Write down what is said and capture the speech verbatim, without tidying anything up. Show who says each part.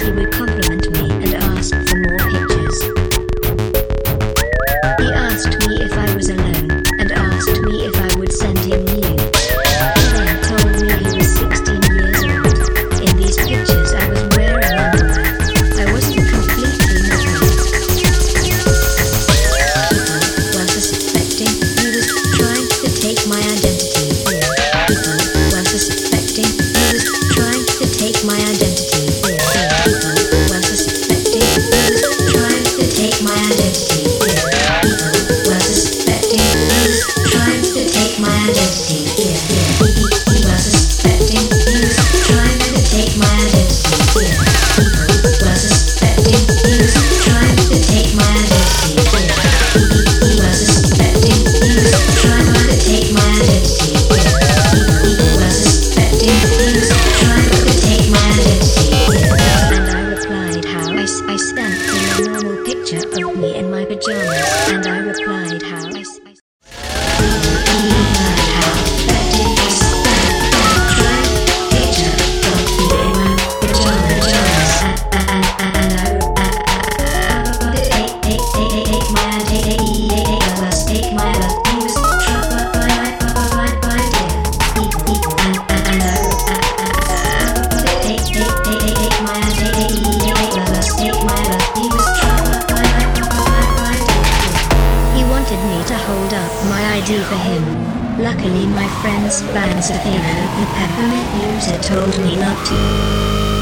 Speaker 1: he would compliment me and ask for more pictures. He asked me if I was alone, and asked me if I would send him nudes. He then told me he was sixteen years old. In these pictures I was wearing underwear. I wasn't completely naked. People were suspecting he was trying to take my identity. People were suspecting he was trying to take my identity. People were suspecting he was trying to take my identity. People were suspecting he was trying to take my identity. People were suspecting he was trying to take my identity. People were suspecting he was trying to take my identity. He was suspecting he was trying to take my identity. People were suspecting he was trying to take my identity. And I replied how I, s- I sent him a normal picture of me in my pajamas. And I replied how I, s- I s- He replied how that did I sent a tried picture of me in my pajamas. And, and, and, and I replied take, take, take, take, take my take, take, take, take, take, take my love. He was struck by, by, by, by, by dear. People, and, and, and I replied take, take, take, take, take my take, take, take, take, take my love. He was struck by, by, by, by, by dear. He wanted me to hold up my I D for him. Luckily my friend Spencer Fano, the peppermint user, told me not to.